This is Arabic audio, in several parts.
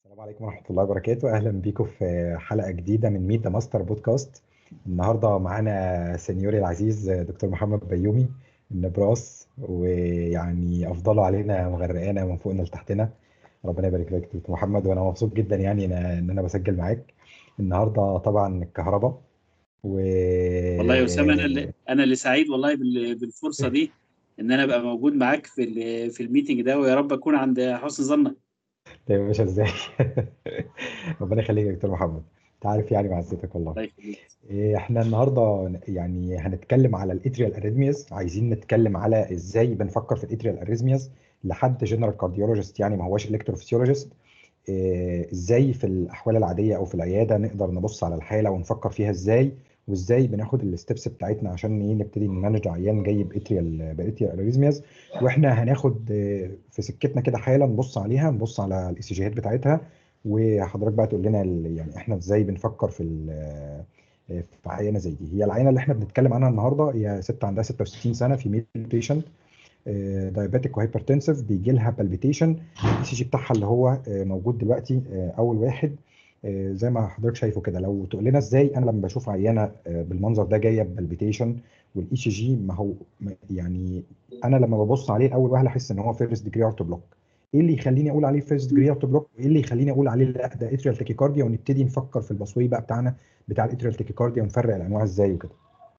السلام عليكم ورحمة الله وبركاته. أهلا بيكم في حلقة جديدة من ميت ذا ماستر بودكاست. النهاردة معانا سينيوري العزيز دكتور محمد بيومي من نبراس، ويعني أفضله علينا مغرقانا من فوقنا لتحتنا. ربنا يبارك لك دكتور محمد، وأنا مبسوط جدا يعني إن أنا بسجل معاك النهاردة. طبعا الكهرباء و والله يا أسامة، أنا اللي سعيد والله بالفرصة دي، إن أنا أبقى موجود معاك في الميتنج ده، ويا رب أكون عند حسن ظنك. طيب يا باشا ازاي؟ ربنا يخليك يا دكتور محمد، انت عارف يعني معزتك والله. الله يخليك. احنا النهارده يعني هنتكلم على الاتريال اريثمياز، عايزين نتكلم على ازاي بنفكر في الاتريال اريثمياز لحد جنرال كارديولوجيست، يعني ما هوش الكتروفيسيولوجيست. ازاي في الاحوال العاديه او في العياده نقدر نبص على الحاله ونفكر فيها ازاي، وازاي بناخد الستبس بتاعتنا عشان ايه نبتدي نمانج عيان جاي باتريال اريثمياز. واحنا هناخد في سكتنا كده حاله نبص عليها، نبص على الاي سي جيات بتاعتها، وحضرتك بقى تقول لنا يعني احنا ازاي بنفكر في عينه زي دي. هي العينه اللي احنا بنتكلم عنها النهارده هي ست عندها 66 سنه، في ميل بيشنت، دايابيتيك وهايبرتنسيف، بيجي لها بالبيتيشن. الاي سي جي بتاعها اللي هو موجود دلوقتي اول واحد زي ما حضرتك شايفه كده. لو تقول لنا ازاي انا لما بشوف عينه بالمنظر ده جايه بالبيتيشن والاي سي جي، ما هو يعني انا لما ببص عليه اول واحد احس ان هو فيرست ديجري ارت بلوك. ايه اللي يخليني اقول عليه فيرست ديجري ارت بلوك، وايه اللي يخليني اقول عليه لا ده اتريال تاكيكارديا، ونبتدي نفكر في البصوي بقى بتاعنا بتاع الاتريال تاكيكارديا ونفرق الانواع ازاي وكده.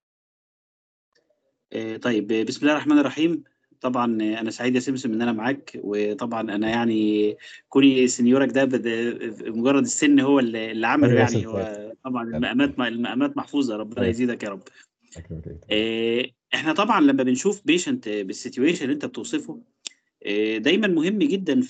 طيب، بسم الله الرحمن الرحيم. طبعا أنا سعيد يا سمسم إن أنا معاك، وطبعا أنا يعني كوني سنيورك ده مجرد السن هو اللي عمله، ايوه يا استاذ يعني فؤاد. هو طبعا المقامات محفوظة، ربنا طيب، يزيدك يا رب. أكرمك يا دكتور. احنا طبعا لما بنشوف بيشنت بالسيتويشن اللي انت بتوصفه، دايما مهم جدا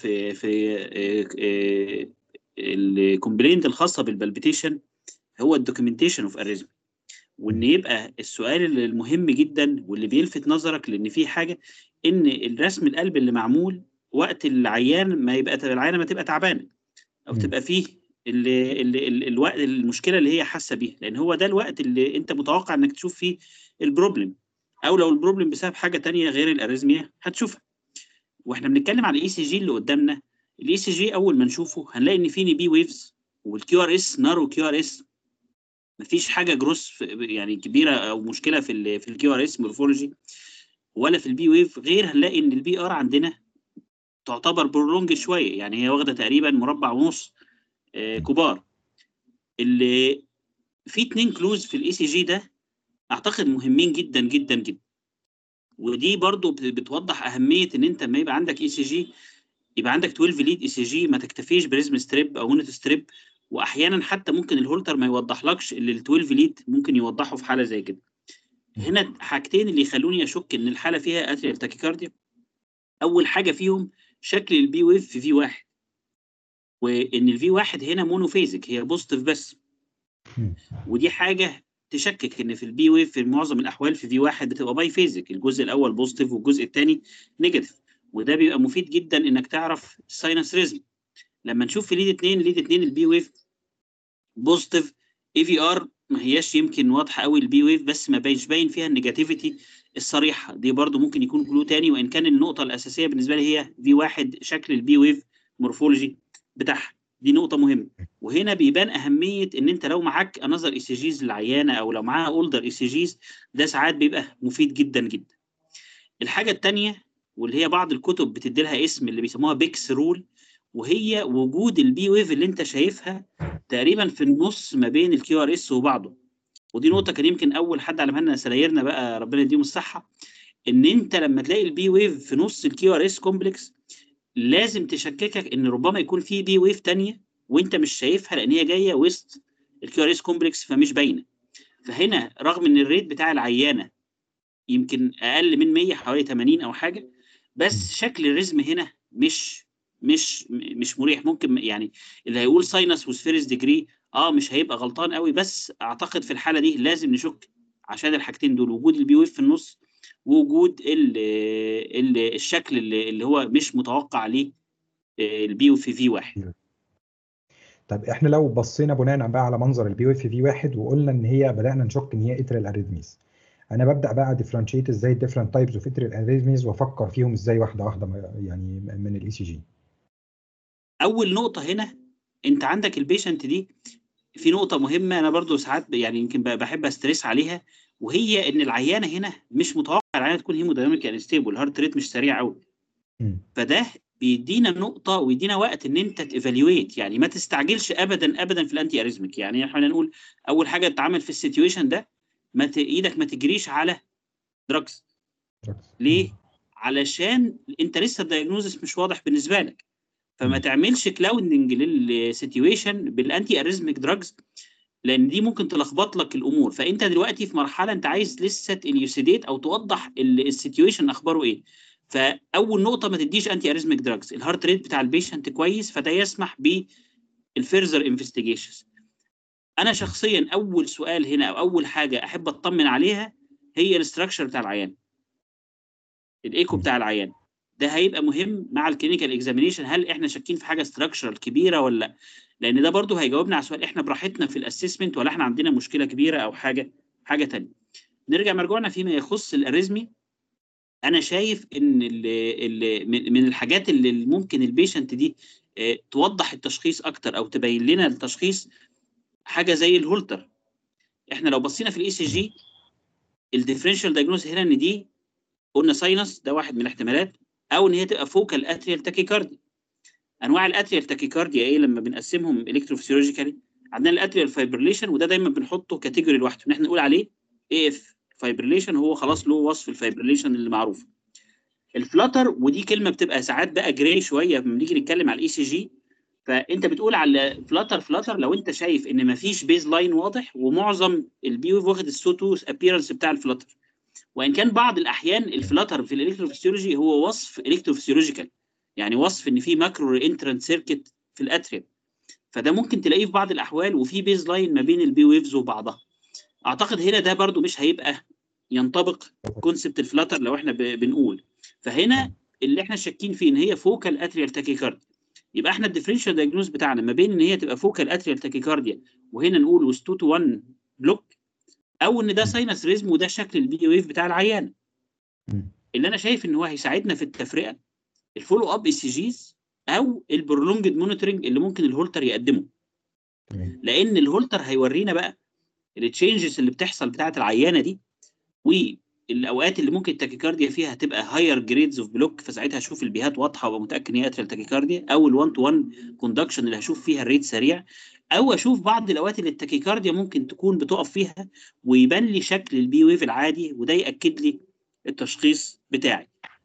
في الكومبلينت الخاصه بالبلبيتيشن هو الدوكيومنتيشن اوف اريزم، وان يبقى السؤال المهم جدا واللي بيلفت نظرك، لان في حاجه ان الرسم القلب اللي معمول وقت العيان ما يبقى العيانه ما تبقى تعبانه، او مم. تبقى فيه الوقت المشكله اللي هي حاسه بيها، لان هو ده الوقت اللي انت متوقع انك تشوف فيه البروبلم، او لو البروبلم بسبب حاجه تانية غير الاريزميا هتشوفها. واحنا بنتكلم على الاي سي جي اللي قدامنا، الاي سي جي اول ما نشوفه هنلاقي ان في بي ويفز، والكيو ار اس نارو كيو ار اس، مفيش حاجه جروس يعني كبيره او مشكله في الكيو ار اس مورفولوجي ولا في البي ويف، غير هنلاقي ان البي ار عندنا تعتبر برولونج شويه، يعني هي واخده تقريبا مربع ونص كبار. اللي في اتنين كلوز في الاي سي جي ده اعتقد مهمين جدا جدا جدا، ودي برضو بتوضح اهميه ان انت لما يبقى عندك اي سي جي يبقى عندك 12 ليد اي سي جي، ما تكتفيش بريزم ستريب او مونيت ستريب، واحيانا حتى ممكن الهولتر ما يوضحلكش اللي ال 12 ليد ممكن يوضحه في حاله زي كده. مم. هنا حاجتين اللي يخلوني اشك ان الحاله فيها اتريال تاكيكارديا. اول حاجه فيهم شكل البي ويف في في واحد، وان الفي واحد هنا مونوفيزك، هي بوزيتيف بس، مم. ودي حاجه تشكك ان في البي ويف في معظم الاحوال في في واحد بتبقى باي فيزك، الجزء الاول بوزيتيف والجزء الثاني نيجاتيف، وده بيبقى مفيد جدا انك تعرف الساينس ريزم. لما نشوف في ليد 2 البي ويف بوزيتيف، اي في ار ما هياش يمكن واضحه قوي البي ويف، بس ما بيش باين فيها النيجاتيفيتي الصريحه دي، برضو ممكن يكون كلو تاني، وان كان النقطه الاساسيه بالنسبه لي هي في واحد شكل البي ويف مورفولوجي بتاعها، دي نقطه مهمه. وهنا بيبان اهميه ان انت لو معاك انذر اي سي جيز للعيانه، او لو معاها اولدر اي سي جيز، ده ساعات بيبقى مفيد جدا جدا. الحاجه الثانيه، واللي هي بعض الكتب بتدي لها اسم اللي بيسموها بيكس رول، وهي وجود البي ويف اللي انت شايفها تقريبا في النص ما بين الكيو ار اس وبعضه. ودي مم. نقطه كان يمكن اول حد علمها لنا سرايرنا بقى، ربنا يديهم الصحه، ان انت لما تلاقي البي ويف في نص الكيو ار اس كومبلكس لازم تشككك ان ربما يكون في بي ويف تانية وانت مش شايفها، لان هي جايه وسط الكيو ار اس كومبلكس فمش باينه. فهنا رغم ان الريت بتاع العيانه يمكن اقل من 100، حوالي 80 او حاجه، مم. بس شكل الرزم هنا مش مريح. ممكن يعني اللي هيقول ساينس وسفيرس ديجري مش هيبقى غلطان قوي، بس اعتقد في الحاله دي لازم نشك عشان الحاجتين دول، وجود البي ويف في النص، ووجود الشكل اللي هو مش متوقع عليه البي ويف في واحد. طب احنا لو بصينا بناء بقى على منظر البي او اف في واحد وقلنا ان هي بدانا نشك ان هي اتريال اريثميز، انا ببدا بقى ديفرنشيت ازاي الديفرنت تايبز اوف اتريال اريثميز وافكر فيهم ازاي واحده واحده يعني من الاي سي جي. اول نقطه هنا انت عندك البيشنت دي في نقطه مهمه، انا برضو ساعات يعني يمكن بحب استريس عليها، وهي ان العيانه هنا مش متوقع العيانه تكون هيمودايناميك انستيبل، الهارت ريت مش سريع قوي. فده بيدينا نقطه ويدينا وقت ان انت تيفالويت، يعني ما تستعجلش ابدا ابدا في الانتي اريزميك. يعني احنا نقول اول حاجه تتعامل في السيتويشن ده، ايدك ما تجريش على دراجز. ليه؟ علشان انت لسه الدايجنوزس مش واضح بالنسبه لك، فما تعملش كلاودنج للسيتويشن بالانتي اريزميك دراجز، لان دي ممكن تلخبط لك الامور. فانت دلوقتي في مرحله انت عايز لسه تليوسيديت او توضح السيتويشن اخباره ايه. فاول نقطه ما تديش انتي اريزميك دراجز، الهارت ريت بتاع البيشنت كويس، فده يسمح بالفيرذر انفستيجيشنز. انا شخصيا اول سؤال هنا او اول حاجه احب اطمن عليها هي الاستراكشر بتاع العيان، الايكو بتاع العيان. ده هيبقى مهم مع الكلينيكال اكزامينيشن، هل احنا شاكين في حاجه ستراكشرال كبيره ولا لا؟ لان ده برضو هيجاوبنا على سؤال احنا براحتنا في الاسسمنت ولا احنا عندنا مشكله كبيره او حاجه ثانيه. نرجع مرجوعنا فيما يخص الاريزمي. انا شايف ان من الحاجات اللي ممكن البيشنت دي توضح التشخيص اكتر او تبين لنا التشخيص، حاجه زي الهولتر. احنا لو بصينا في الاي سي جي الديفرنشال دايجنوز هنا ان دي قلنا ساينس، ده واحد من الاحتمالات، او ان هي تبقى فوكال اتريال تاكيكارديا. انواع الاتريال تاكيكارديا ايه لما بنقسمهم الكتروفيسيولوجيكالي؟ عندنا الاتريال فايبريليشن، وده دايما بنحطه كاتيجوري لوحده ان احنا نقول عليه اي اف فايبريليشن، هو خلاص له وصف الفايبريليشن اللي معروف. الفلاتر، ودي كلمه بتبقى ساعات بقى جراي شويه لما بنيجي نتكلم على الاي سي جي، فانت بتقول على فلاتر لو انت شايف ان مفيش بيز لاين واضح ومعظم البي ويف واخد السوتوس ابييرنس بتاع الفلاتر. وان كان بعض الاحيان الفلاتر في الالكتروفيسيولوجي هو وصف الكتروفيسيولوجيكال، يعني وصف ان في ماكرو انترنت سيركت في الاتريم، فده ممكن تلاقيه في بعض الاحوال وفي بيز لاين ما بين البي ويفز وبعضها. اعتقد هنا ده برضو مش هيبقى ينطبق كونسبت الفلاتر لو احنا بنقول. فهنا اللي احنا شاكين فيه ان هي فوكال اتريال تاكيكارديا، يبقى احنا الديفرنشال دايجنوز بتاعنا ما بين ان هي تبقى فوكال اتريال تاكيكارديا وهنا نقول وست 2 to 1 بلوك، او ان ده ساينس ريزم وده شكل البي ويف بتاع العيان. اللي انا شايف ان هو هيساعدنا في التفرقه الفولو اب اي سي جيز او البرولونجد مونيتورنج اللي ممكن الهولتر يقدمه، لان الهولتر هيورينا بقى التشينجز اللي بتحصل بتاعه العيانه دي، والاوقات اللي ممكن التاكيكارديا فيها هتبقى هاير جريدز اوف بلوك، فساعتها اشوف البيهات واضحه وابقى متاكد ان هي اتريال تاكيكارديا، او ال1 تو 1 كوندكشن اللي هشوف فيها الريت سريع، او اشوف بعض الاوقات اللي التاكيكارديا ممكن تكون بتقف فيها ويبان لي شكل البي ويف العادي، وده ياكد لي التشخيص بتاعي.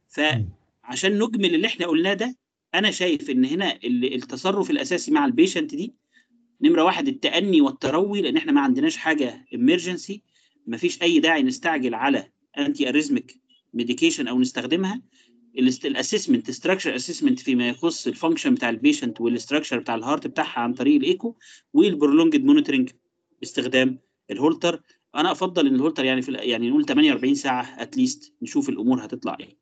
فعشان نجمل اللي احنا قلناه ده، انا شايف ان هنا التصرف الاساسي مع البيشنت دي نمره واحد التأني والتروي، لان احنا ما عندناش حاجه امرجنسي، ما فيش اي داعي نستعجل على انتي اريزميك ميديكيشن او نستخدمها. الاسسمنت ستراكشر اسسمنت فيما يخص الفانكشن بتاع البيشنت والاستراكشر بتاع الهارت بتاعها عن طريق الايكو، والبرولونجد مونيتورنج باستخدام الهولتر. انا افضل ان الهولتر يعني يعني نقول 48 ساعه اتليست نشوف الامور هتطلع ايه.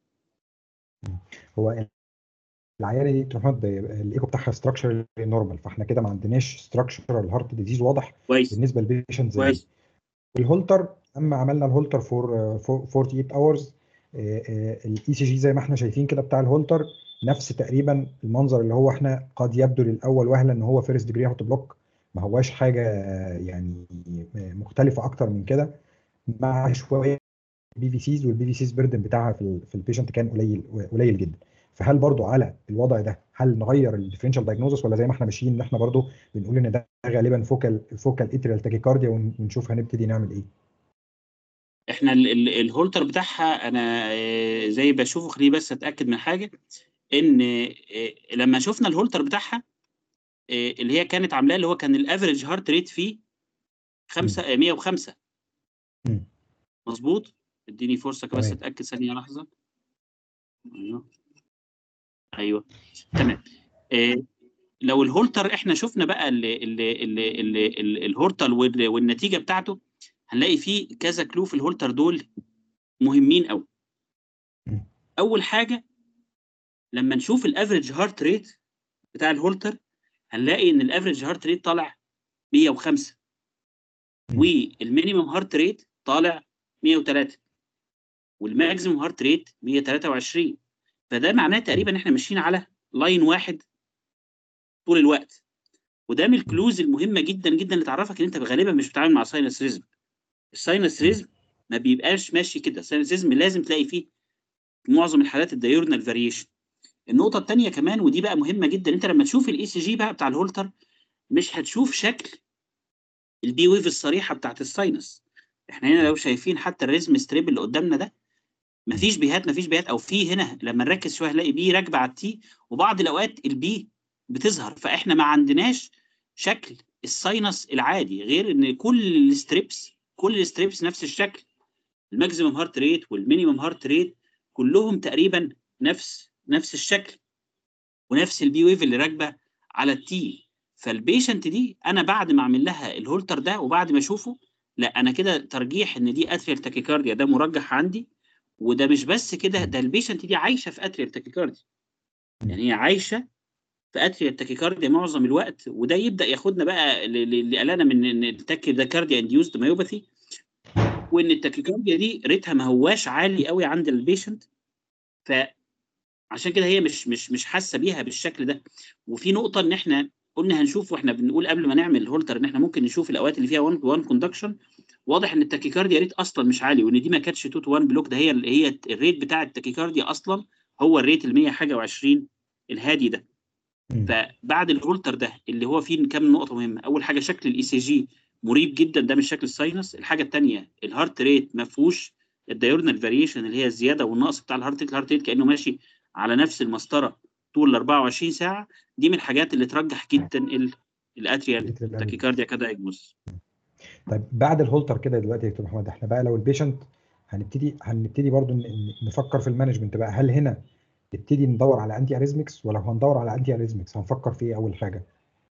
هو العيانه دي تروح الايكو بتاعها ستراكشر نورمال، فاحنا كده ما عندناش ستراكشرال هارت ديزيز واضح كويس بالنسبه للبيشنت زي دي. كويس. والهولتر اما عملنا الهولتر فور 48 اورز، الاي سي جي زي ما احنا شايفين كده بتاع الهولتر نفس تقريبا المنظر اللي هو احنا قد يبدو للاول وهلا ان هو فيرست ديجري هارت بلوك، ما هواش حاجه يعني مختلفه اكتر من كده، مع شويه بي في سيز، والبي في سيز بيردن بتاعها في البيشنت كان قليل جدا. فهل برضو على الوضع ده هل نغير الديفرنشال دايجنوزس، ولا زي ما احنا ماشيين ان احنا برضو بنقول ان ده غالبا فوكال اتريال تاكيكارديا ونشوف هنبتدي نعمل ايه؟ احنا الهولتر بتاعها انا زي بشوفه، خليه بس اتاكد من حاجه، ان لما شفنا الهولتر بتاعها اللي هي كانت عاملاه اللي هو كان الافريج هارت ريت فيه 105. مظبوط. اديني فرصه بس تمام. اتاكد ثانيه لحظه. ايوه تمام. لو الهولتر احنا شفنا بقى الهولتر والنتيجه بتاعته، هنلاقي فيه كذا كلو في الهولتر دول مهمين قوي. اول حاجه لما نشوف الافريج هارت ريت بتاع الهولتر، هنلاقي ان الافريج هارت ريت طالع 105 والمينيمم هارت ريت طالع 103 والماكسيمم هارت ريت 123. فده معناه تقريبا احنا ماشيين على لاين واحد طول الوقت، وده من الكلوز المهمه جدا جدا اللي تعرفك ان انت غالبا مش بتتعامل مع ساينس ريزم. الساينس ريزم ما بيبقاش ماشي كده. الساينس ريزم لازم تلاقي فيه في معظم الحالات الدايورنال فاريشن. النقطه الثانيه كمان ودي بقى مهمه جدا، انت لما تشوف الاي سي جي بقى بتاع الهولتر مش هتشوف شكل البي ويف الصريحه بتاعت الساينس. احنا هنا لو شايفين حتى الريزم ستريب اللي قدامنا ده مفيش بيهات، او في هنا لما نركز شويه هنلاقي بي راكبه على التي، وبعض الاوقات البي بتظهر. فاحنا ما عندناش شكل الساينس العادي، غير ان كل الستريبس نفس الشكل. الماكسيمم هارت ريت والمينيمم هارت ريت كلهم تقريبا نفس الشكل ونفس البي ويف اللي راكبه على التي. فالبيشنت دي انا بعد ما اعمل لها الهولتر ده وبعد ما اشوفه، لا انا كده ترجيح ان دي اتريال تاكيكارديا ده مرجح عندي. وده مش بس كده، ده البيشنت دي عايشه في اتريال تاكيكارديا، يعني هي عايشه في اتريال تاكيكارديا معظم الوقت. وده يبدا ياخدنا بقى اللي قالنا من ان التاكيكارديا انديوزد مايوباثي، وان التاكيكارديا دي ريتها ما هواش عالي قوي عند البيشنت، فعشان كده هي مش حاسه بيها بالشكل ده. وفي نقطه ان احنا قلنا هنشوف واحنا بنقول قبل ما نعمل الهولتر ان احنا ممكن نشوف الاوقات اللي فيها 1 كوندكشن. واضح ان التاكيكارديا ريت اصلا مش عالي، وان دي ما كانتش 2 to 1 بلوك، ده هي الريت بتاع التاكيكارديا اصلا هو الريت ال 100 حاجه و20 الهادي ده. فبعد الهولتر ده اللي هو فيه كام نقطه مهمه، اول حاجه شكل الاي سي جي مريب جدا، ده مش شكل الساينس. الحاجه الثانيه الهارت ريت ما فيهوش الدايورنال فاريشن اللي هي الزياده والنقص بتاع الهارت ريت كانه ماشي على نفس المسطره طول ال 24 ساعه. دي من الحاجات اللي ترجح جدا الاتريال تاكيكارديا كدايجنوز. طيب بعد الهولتر كده دلوقتي يا دكتور محمد، احنا بقى لو البيشنت هنبتدي برضو نفكر في المانجمنت بقى. هل هنا نبتدي ندور على انتي اريزمكس، ولا هندور على انتي اريزمكس هنفكر في ايه اول حاجه؟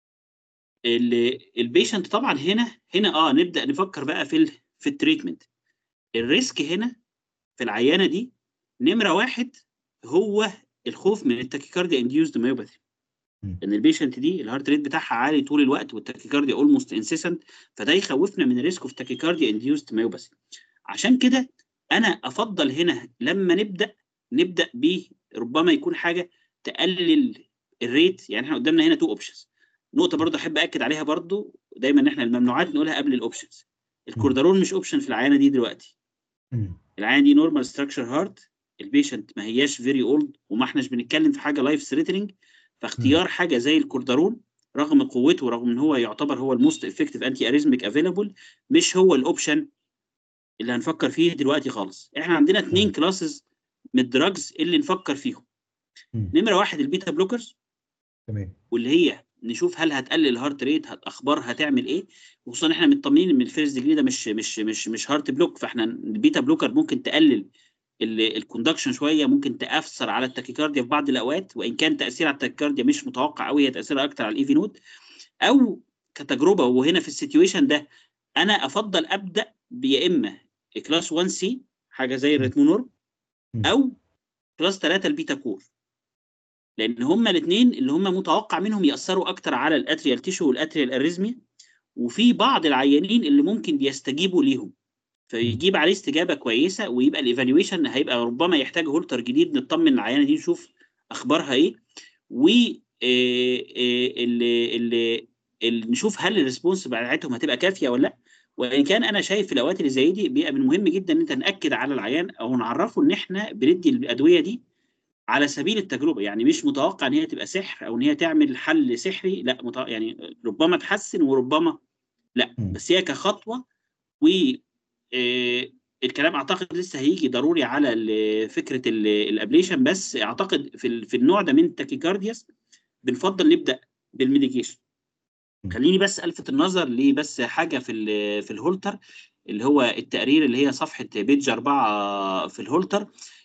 البيشنت طبعا هنا نبدا نفكر بقى في التريتمنت. الريسك هنا في العيانه دي نمره واحد هو الخوف من التاكيكارديا انديوزد مايوباثي، ان البيشنت دي الهارت ريت بتاعها عالي طول الوقت والتاكيكارديا اولموست انسيسنت، فده يخوفنا من ريسك اوف تاكيكارديا انديوزد مايوباثي. عشان كده انا افضل هنا لما نبدا ب ربما يكون حاجه تقلل الريت. يعني احنا قدامنا هنا تو اوبشنز. نقطه برضه احب اكد عليها برضه دايما ان احنا الممنوعات نقولها قبل الاوبشنز. الكوردارون مش اوبشن في العيانه دي دلوقتي. العيانه دي نورمال ستراكشر هارت، البيشنت ما هياش فيري اولد، وما احناش بنتكلم في حاجه لايف ثريتنينج. فاختيار حاجه زي الكوردارون رغم قوته ورغم ان هو يعتبر هو الموست افكتيف انتي اريزميك افيلابل، مش هو الاوبشن اللي هنفكر فيه دلوقتي خالص. احنا عندنا 2 كلاسز من الدراجز اللي نفكر فيهم. نمره واحد البيتا بلوكرز، تمام، واللي هي نشوف هل هتقلل الهارت ريت، اخبار هتعمل ايه. وخصوصا احنا مطمنين ان الفيرست ديجري ده مش هارت بلوك، فاحنا البيتا بلوكر ممكن تقلل الكوندكشن شويه، ممكن تاثر على التاكيكارديا في بعض الاوقات، وان كان تاثير على التاكيكارديا مش متوقع قوي، هي تاثيرها اكتر على الايفي نود. او كتجربه وهنا في السيتويشن ده انا افضل ابدا يا اما كلاس 1 سي حاجه زي الريتمونور، او كلاس 3 البيتا كور، لان هما الاثنين اللي هما متوقع منهم ياثروا اكتر على الاتريال تيشو والاتريال اريزميا، وفي بعض العيانين اللي ممكن بيستجيبوا ليهم فيجيب عليه استجابه كويسه، ويبقى الايفالويشن هيبقى ربما يحتاج هولتر جديد نطمن العيانه دي نشوف اخبارها ايه، و نشوف هل الريسبونس بتاعتهم هتبقى كافيه ولا لا. وان كان انا شايف في الاوقات اللي زي دي بيبقى من المهم جدا ان انت ناكد على العيان او نعرفه ان احنا بندي الادويه دي على سبيل التجربه، يعني مش متوقع ان هي تبقى سحر او ان هي تعمل حل سحري، لا يعني ربما تحسن وربما لا، بس هي كخطوه. و الكلام اعتقد لسه هيجي ضروري على فكره الابليشن، بس اعتقد في النوع ده من التاكيكاردياس بنفضل نبدا بالميديكيشن. خليني بس الفت النظر ليه بس حاجه في الهولتر، اللي هو التقرير اللي هي صفحه بيج 4 في الهولتر.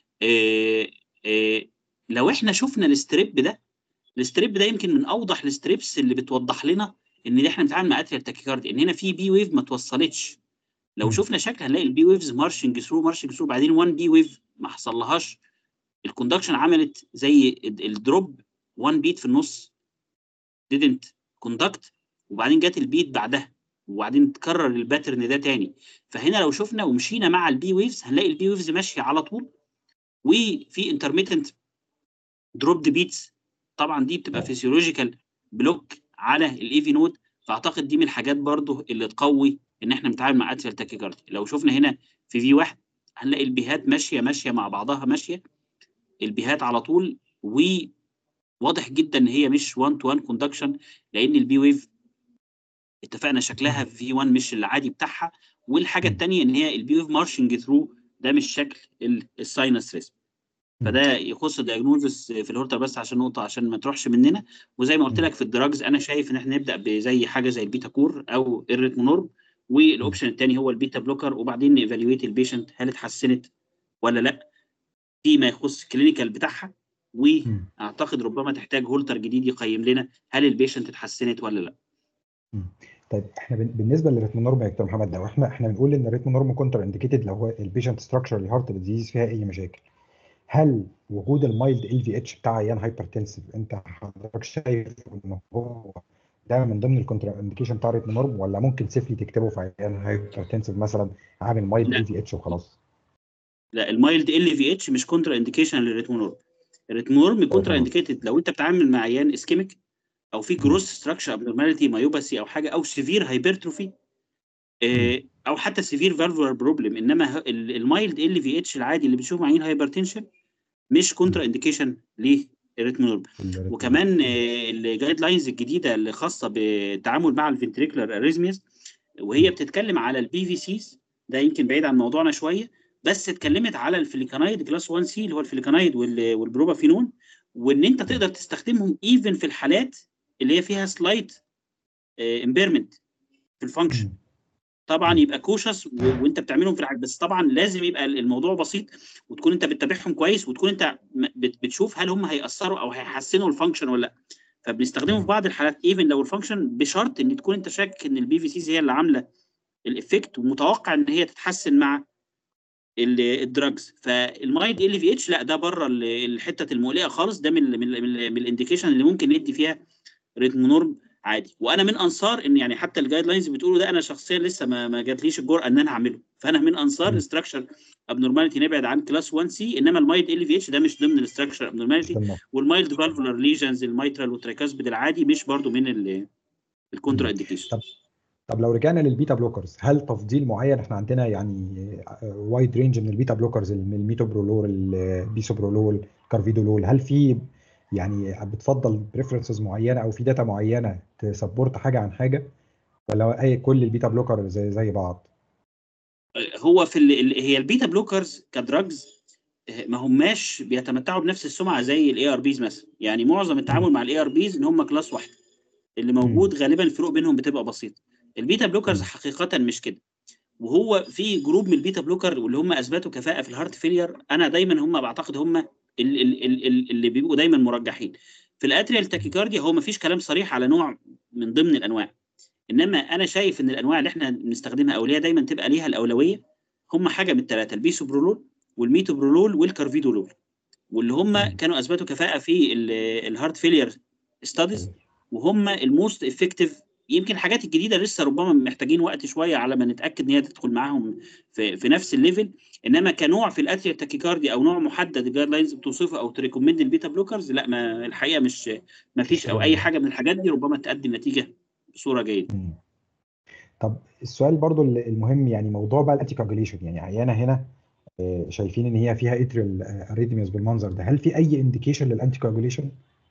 لو احنا شفنا الستريب ده يمكن من اوضح الستريبس اللي بتوضح لنا ان احنا بنتعامل مع اتريال تاكيكارديا، ان هنا في بي ويف ما توصلتش. لو شفنا شكل هنلاقي البي ويفز مارشنج ثرو، بعدين 1 بي ويف ما حصلهاش الكوندكشن، عملت زي الدروب 1 بيت في النص didn't conduct، وبعدين جت البيت بعدها، وبعدين تكرر الباترن ده تاني. فهنا لو شفنا ومشينا مع البي ويفز هنلاقي البي ويفز ماشيه على طول، وفي انترميتنت دروب بيتس. طبعا دي بتبقى فيسيولوجيكال بلوك على الاي في نود. فاعتقد دي من الحاجات برضو اللي تقوي ان احنا بنتعامل مع اتريال تاكيكارديا. لو شفنا هنا في في 1 هنلاقي البيهات ماشيه مع بعضها، ماشيه البيهات على طول، وواضح جدا ان هي مش 1 تو 1 كوندكشن، لان البي ويف اتفقنا شكلها في 1 مش العادي بتاعها. والحاجه الثانيه ان هي البي ويف مارشنج ثرو، ده مش شكل الساينس ريسم. فده يخص الدياجنوزس في الهورتا، بس عشان نقطه عشان ما تروحش مننا. وزي ما قلت لك في الدراجز انا شايف ان احنا نبدا بزي حاجه زي البيتا كور او الريتمونورب، والاوبشن الثاني هو البيتا بلوكر، وبعدين نيفالويت البيشنت هل اتحسنت ولا لا فيما يخص الكلينيكال بتاعها. واعتقد ربما تحتاج هولتر جديد يقيم لنا هل البيشنت اتحسنت ولا لا. طيب احنا بالنسبه للريتمونورم يا دكتور محمد، لو احنا بنقول ان الريتمونورم كونتر انديكيتد لو هو البيشنت ستراكشر الهارت ديزيز فيها اي مشاكل، هل وجود المايلد ال في اتش بتاع عيان هايبرتنسيف انت حضرتك شايف ان هو ده من ضمن الكونتر انديكيشن بتاع الريتمونورم، ولا ممكن سيفلي تكتبه في عيان هايبرتنسيف مثلا عامل مايلد ال في اتش وخلاص؟ لا، المايلد ال في اتش مش كونتر انديكيشن للريتمونورم. الريتمونورم كونتر انديكيتد لو انت بتتعامل مع عيان اسكيميك او في جروس ستراكشر ابنورماليتي مايوباثي او حاجه، او سيفير هايبرتروفي، او حتى سيفير فالفولار بروبلم. انما المايلد ال في اتش العادي اللي بنشوفه مع عيان هايبرتنشن مش كونتر انديكيشن للريتمونورم. وكمان الجايد لاينز الجديده اللي خاصه بالتعامل مع الفنتريكولار اريزميز، وهي بتتكلم على البي في سيز، ده يمكن بعيد عن موضوعنا شويه، بس اتكلمت على الفليكانايد كلاس 1 سي اللي هو الفليكانايد والبروبافينون، وان انت تقدر تستخدمهم ايفن في الحالات اللي هي فيها سلايت امبيرمنت في الفانكشن. طبعا يبقى كوشس وانت بتعملهم في الحاجات، بس طبعا لازم يبقى الموضوع بسيط، وتكون انت بتتابعهم كويس، وتكون انت بتشوف هل هم هيأثروا او هيحسنوا الفانكشن ولا لا. فبنستخدمه في بعض الحالات ايفن لو الفانكشن، بشرط ان تكون انت شاكك ان البي في سيز هي اللي عامله الافكت، ومتوقع ان هي تتحسن مع الدراجز. فالمايد ال في اتش لا، ده بره الحته المقلقه خالص، ده من الانديكيشن اللي ممكن ندي فيها ريتمونورم عادي. وانا من انصار ان يعني حتى الجايد لاينز بتقولوا ده، انا شخصيا لسه ما جاتليش الجرأه ان انا اعمله. فانا من انصار الاستراكشر ابنورماليتي نبعد عن كلاس 1 سي، انما المايد ال في اتش ده مش ضمن الاستراكشر ابنورماليتي. والمايلد فالفولار ليجنز الميترال والتريكاسبيد العادي مش برضو من الكونترا انديكيشن. طب لو رجعنا للبيتا بلوكرز، هل تفضيل معين؟ احنا عندنا يعني وايد رينج من البيتا بلوكرز، الميتوبرولول، البيسوبرولول، كارفيدولول، هل في يعني بتفضل بريفرنسز معينه او في داتا معينه تسبورت حاجه عن حاجه، ولا اي كل البيتا بلوكر زي بعض؟ هو في هي البيتا بلوكرز كدراجز ما هماش بيتمتعوا بنفس السمعه زي الاي ار بيز مثلا. يعني معظم التعامل مع الاي ار بيز ان هم كلاس واحد اللي موجود، غالبا الفروق بينهم بتبقى بسيطه. البيتا بلوكرز حقيقه مش كده. وهو في جروب من البيتا بلوكر واللي هم اثبتوا كفاءه في الهارت فيلير، انا دايما هم بعتقد هم اللي بيبقوا دايما مرجحين. في الاتريال تاكيكارديا هو ما فيش كلام صريح على نوع من ضمن الانواع، انما انا شايف ان الانواع اللي احنا بنستخدمها او اللي هي دايما تبقى ليها الاولويه هم حاجه من الثلاثه: البيسوبرولول والميتوبرولول والكارفيدولول، واللي هم كانوا اثبتوا كفاءه في الهارت فيلير ستاديز، وهم الموست افكتيف. يمكن الحاجات الجديده لسه ربما محتاجين وقت شويه على ما نتاكد ان هي تدخل معاهم في نفس الليفل. انما كنوع في الاتريال تاكيكارديا او نوع محدد الجايد لاينز بتوصفه او تريكومند البيتا بلوكرز، لا، ما الحقيقه مش ما فيش، او اي حاجه من الحاجات دي ربما تؤدي النتيجه بصوره جيده. طب السؤال برضو المهم، يعني موضوع بقى الانتي كواجوليشن، يعني عيانه هنا شايفين ان هي فيها اتريال اريثمياس بالمنظر ده، هل في اي انديكيشن للانتي كواجوليشن؟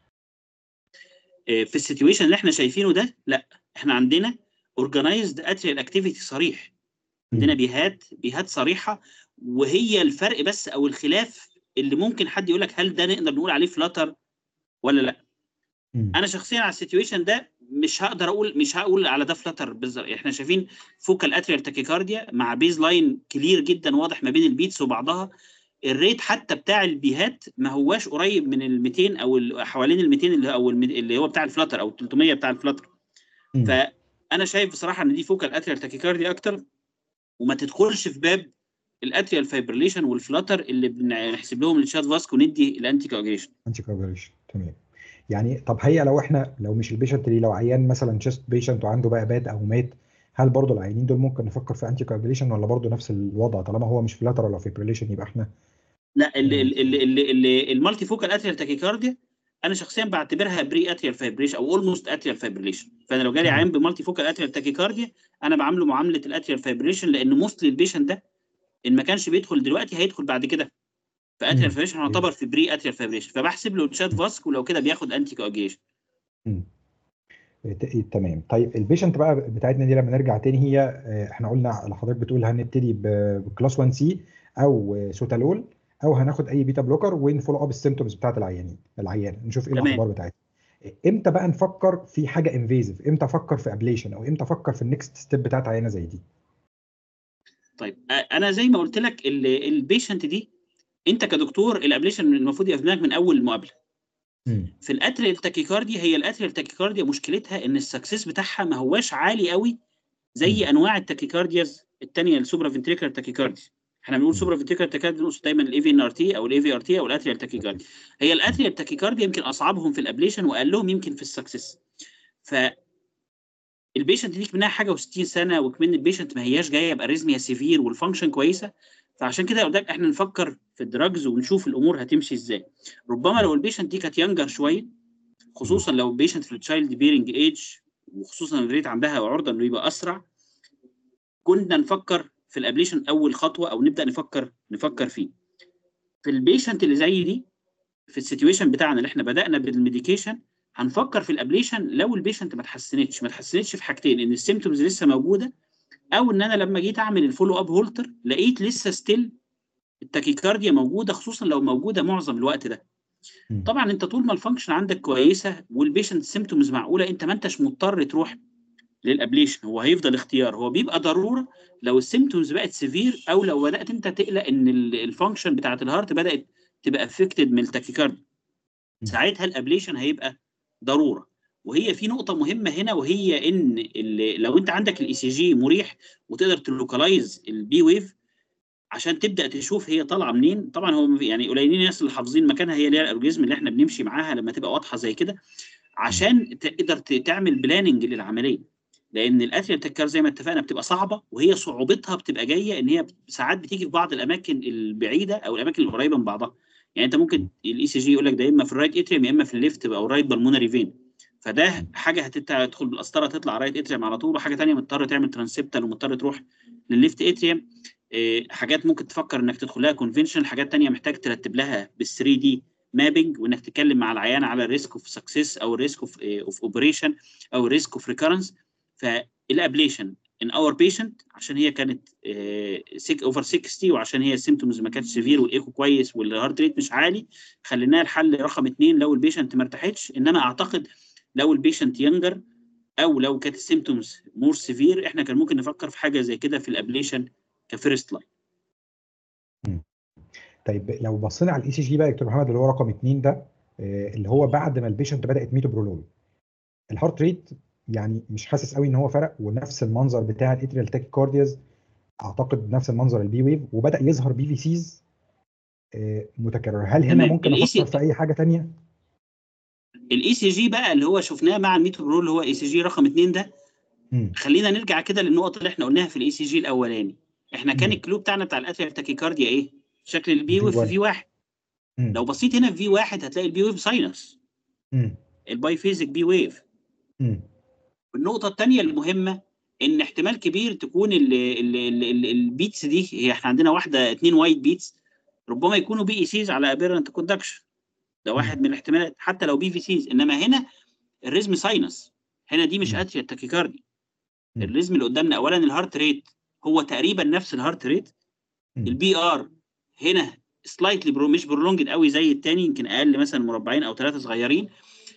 في السيتويشن اللي احنا شايفينه ده لا، احنا عندنا اورجنايزد اتريال اكتيفيتي صريح، عندنا بيهات صريحه. وهي الفرق بس او الخلاف اللي ممكن حد يقول لك هل ده نقدر نقول عليه فلاتر ولا لا. انا شخصيا على السيتويشن ده مش هقول على ده فلاتر بالظبط. احنا شايفين فوكال اتريال تاكيكارديا مع بيز لاين كلير جدا واضح ما بين البيتس وبعضها. الريت حتى بتاع البيهات ما هواش قريب من ال 200 او حوالين ال 200 اللي هو بتاع الفلاتر او 300 بتاع الفلاتر. فانا شايف بصراحه ان دي فوكال اتريال تاكيكارديا اكتر، وما تدخلش في باب الاتريال فايبريليشن والفلاتر اللي بنحسب لهم الشات فاسك وندي الانتي كواجوليشن. تمام. يعني طب هي لو مش البيشنت دي، لو عيان مثلا تشيست بيشنت وعنده بقى باد او مات، هل برضو العيانين دول ممكن نفكر في انتي كواجوليشن، ولا برضو نفس الوضع طالما هو مش فلاتر ولا فايبريليشن يبقى احنا؟ لا، المالتي فوكال اتريال تاكيكارديا انا شخصيا بعتبرها بري اتريال فايبريشن او اولموست اتريال فايبريشن. فانا لو جالي عيان بمالتي فوكال اتريال تاكيكارديا انا بعامله معامله الاتريال فايبريشن، لان موستلي البيشنت ده ان ما كانش بيدخل دلوقتي هيدخل بعد كده فاتريال فايبريشن، يعتبر في بري اتريال فايبريشن، فبحسب له تشات فاسك ولو كده بياخد انتي كواجيشن. تمام. طيب البيشنت بقى بتاعتنا دي لما نرجع تاني، هي احنا قلنا لحضرتك بتقول هنبتدي بكلاس 1 سي او سوتالول، او هناخد اي بيتا بلوكر ونفولو اب السيمتومز بتاعت العيان نشوف ايه الاخبار بتاعتها. امتى بقى نفكر في حاجه انفيزيف؟ امتى افكر في ابليشن، او امتى افكر في النكست ستيب بتاعت عيانه زي دي؟ طيب انا زي ما قلت لك البيشنت دي انت كدكتور الابليشن المفروض يبقى في دماغك من اول المقابله. في الاتريال تاكيكارديا، هي الاتريال تاكيكارديا مشكلتها ان السكسس بتاعها ما هواش عالي قوي زي انواع التاكيكاردياز الثانيه، السوبرا فنتريكولار تاكيكارديا. احنا بنقول سوبرا فنتريكولار تاكيكارديا بنقصد دايما الاي في ان ار تي او الاي في ار تي او الاتريال تاكيكارديا. هي الاتريال تاكيكارديا يمكن اصعبهم في الابليشن واقلهم يمكن في السكسس. ف البيشنت ديك منها حاجه و60 سنه، وكمان البيشنت ما هياش جايه باريزميا سيفير والفانكشن كويسه، فعشان كده قدامك احنا نفكر في الدراجز ونشوف الامور هتمشي ازاي. ربما لو البيشنت دي كانت يانجر شويه، خصوصا لو البيشنت في التشايلد بيرنج ايج، وخصوصا الريت عندها عرضه انه يبقى اسرع، كنا نفكر في الابليشن اول خطوه، او نبدا نفكر فيه. في البيشنت اللي زي دي، في السيتويشن بتاعنا اللي احنا بدانا بالميديكيشن، هنفكر في الابليشن لو البيشنت ما اتحسنتش في حاجتين: ان السيمتومز لسه موجوده، او ان انا لما جيت اعمل الفولو اب هولتر لقيت لسه ستيل التاكيكارديا موجوده، خصوصا لو موجوده معظم الوقت ده. طبعا انت طول ما الفانكشن عندك كويسه والبيشنت سيمتومز معقوله، انت ما انتش مضطر تروح للابليشن، هو هيفضل اختيار، هو بيبقى ضروره لو السيمتومز بقت سيفير، او لو بدات انت تقلق ان الفانكشن بتاعت الهارت بدات تبقى افكتد من التاكيكارديا، ساعتها الابليشن هيبقى ضروره. وهي في نقطه مهمه هنا، وهي ان لو انت عندك الاي سي جي مريح وتقدر تلوكالايز البي ويف عشان تبدا تشوف هي طالعه منين. طبعا هو يعني قليلين الناس اللي حافظين مكانها، هي اللي هي الالجوريزم اللي احنا بنمشي معاها لما تبقى واضحه زي كده، عشان تقدر تعمل بلاننج للعمليه. لان الاتريال تكار زي ما اتفقنا بتبقى صعبه، وهي صعوبتها بتبقى جايه ان هي ساعات بتيجي في بعض الاماكن البعيده او الاماكن القريبه من بعضها. يعني انت ممكن الاي سي جي يقول لك ده اما في الرايت اتريم يا اما في الليفت او الرايت بالمونري فين، فده حاجه هتدخل بالقسطره تطلع رايت اتريم على طول، وحاجه ثانيه مضطر تعمل ترانسبتال ومضطر تروح للليفت اتريم. حاجات ممكن تفكر انك تدخل لها كونفنشنال، حاجات ثانيه محتاج ترتب لها بال3 دي مابنج، وانك تتكلم مع العيان على الريسك اوف سكسس او الريسك اوف اوبريشن او الريسك اوف ريكرنس. فالابليشن ان اور بيشنت عشان هي كانت اوفر 60، وعشان هي السيمتومز ما كانتش سيفير والايكو كويس والهارت ريت مش عالي، خليناها الحل رقم 2 لو البيشنت ما ارتاحتش. انما اعتقد لو البيشنت ينجر او لو كانت السيمتومز مور سيفير، احنا كان ممكن نفكر في حاجه زي كده في الابليشن كفيرست لاين. طيب لو بصينا على الاي سي جي بقى يا دكتور محمد، اللي هو رقم 2 ده، اللي هو بعد ما البيشنت بدات ميتوبرولول، الهارت ريت يعني مش حاسس قوي ان هو فرق، ونفس المنظر بتاع الاتريال تاكيكاردياز، اعتقد نفس المنظر البي ويف، وبدا يظهر بي في سيز متكرر. هل هنا ممكن افكر في اي حاجه ثانيه؟ الاي سي جي بقى اللي هو شفناه مع الميتوبرول اللي هو اي سي جي رقم 2 ده، خلينا نرجع كده للنقط اللي احنا قلناها في الاي سي جي الاولاني. احنا كان الكلو بتاعنا بتاع الاتريال تاكيكارديا ايه؟ شكل البي ويف في واحد. لو بصيت هنا في في واحد هتلاقي البي ويف ساينس، الباي فيزيك بي ويف. النقطه الثانيه المهمه ان احتمال كبير تكون البيتس دي، هي احنا عندنا واحده 2 وايت بيتس، ربما يكونوا بي اي سيز على ابيرنت كوندكشن، ده واحد من الاحتمالات حتى لو بي في سيز. انما هنا الريزم ساينس، هنا دي مش اتريال تاكيكارديا. الريزم اللي قدامنا اولا الهارت ريت هو تقريبا نفس الهارت ريت، البي ار هنا سلايتلي مش برولونجد قوي زي الثاني، يمكن اقل مثلا مربعين او 3 صغيرين،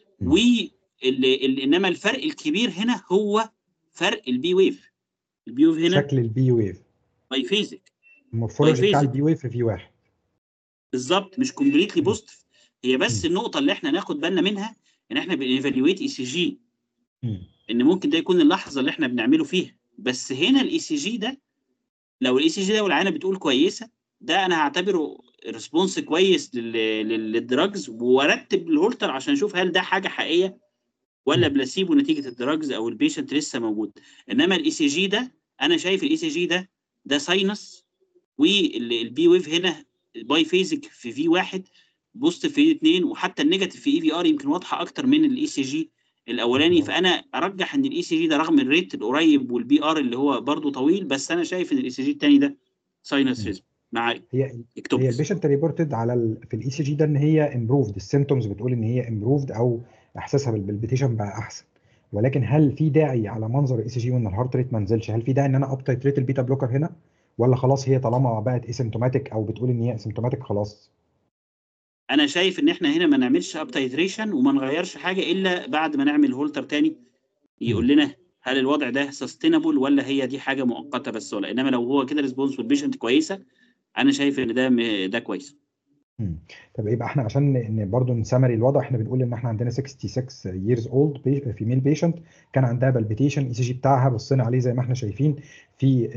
انما الفرق الكبير هنا هو فرق البي ويف. البي ويف هنا شكل البي ويف باي فيزيك، المورفولوجي بتاع البي ويف في واحد بالظبط، مش كومبليتلي بوزيتيف. هي بس النقطه اللي احنا ناخد بالنا منها ان احنا بنيفالويت اي سي جي، ان ممكن ده يكون اللحظه اللي احنا بنعمله فيها. بس هنا الاي سي جي ده، لو الاي سي جي ده والعينه بتقول كويسه، ده انا هعتبره ريسبونس كويس للدراجز، وارتب الهولتر عشان اشوف هل ده حاجه حقيقيه ولا بلاسيبو نتيجه الدراجز او البيشنت لسه موجود. انما الاي سي جي ده انا شايف الاي سي جي ده ساينس، والبي ويف هنا باي فيزيك في في واحد، بوزيتيف في 2 وحتى النيجاتيف في اي في ار يمكن واضحه اكتر من الاي سي جي الاولاني. فانا ارجح ان الاي سي جي ده رغم الريت القريب والبي ار اللي هو برضو طويل، بس انا شايف ان الاي سي جي الثاني ده ساينس ريزم معايا. هي اكتب. البيشنت ريبورتد على في الاي سي جي ده ان هي امبروفد، السيمتومز بتقول ان هي امبروفد او احساسها بالبلبيتيشن بقى احسن، ولكن هل في داعي على منظر الاي سي جي وان الهارت ريت ما نزلش، هل في داعي ان انا اب تايتريت البيتا بلوكر هنا، ولا خلاص هي طالما بقت اسيمتوماتيك او بتقول ان هي اسيمتوماتيك خلاص؟ انا شايف ان احنا هنا ما نعملش اب تايتريشن وما نغيرش حاجه الا بعد ما نعمل هولتر تاني يقول لنا هل الوضع ده سستينابل ولا هي دي حاجه مؤقته بس، ولا انما لو هو كده ريسبونس والبيشنت كويسه انا شايف ان ده كويس. طب يبقى احنا عشان برضه نسمري الوضع، احنا بنقول ان احنا عندنا 66 years old فيميل بيشنت كان عندها بالبيتيشن، اي سي جي بتاعها بصينا عليه زي ما احنا شايفين في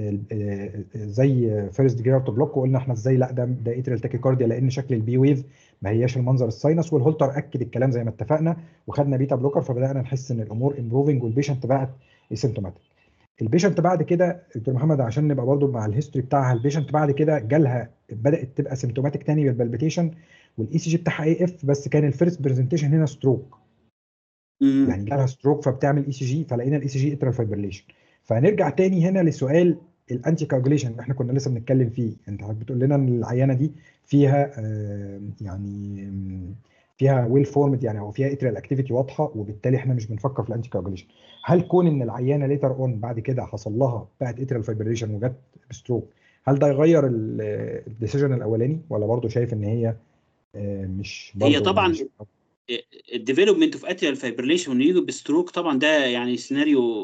زي فيرست ديجري هارت بلوك، وقلنا احنا ازاي لا ده اتريال تاكيكارديا لان شكل البي ويف ما هياش المنظر الساينس، والهولتر اكد الكلام زي ما اتفقنا وخدنا بيتا بلوكر، فبدانا نحس ان الامور امبروفنج والبيشنت بقت اسيمتوماتيك. البيشنت بعد كده دكتور محمد عشان نبقى برضو مع الهيستوري بتاعها، البيشنت بعد كده جالها بدات تبقى سيمتوماتيك تاني بالبالبيتيشن والاي سي جي بتاعها اي اف، بس كان الفيرست برزنتيشن هنا ستروك، يعني جالها ستروك فبتعمل اي سي جي، فلقينا الاي سي جي اترال فايبريليشن. فنرجع تاني هنا لسؤال الانتي كاجوليشن اللي احنا كنا لسه بنتكلم فيه، انت بتقول لنا ان العيانه دي فيها يعني فيها ويل فورمد يعني او فيها اتريال اكتيفيتي واضحه، وبالتالي احنا مش بنفكر في الانتي كاجوليشن. هل كون ان العيانه ليتر اون بعد كده حصل لها بقت اتريال فايبريليشن وجت ستروك، هل ده يغير الديسيجن الاولاني، ولا برضه شايف ان هي مش هي برضه طبعا مش الديفلوبمنت اوف اتريال فايبريليشن وانه يجي بستروك طبعا ده يعني سيناريو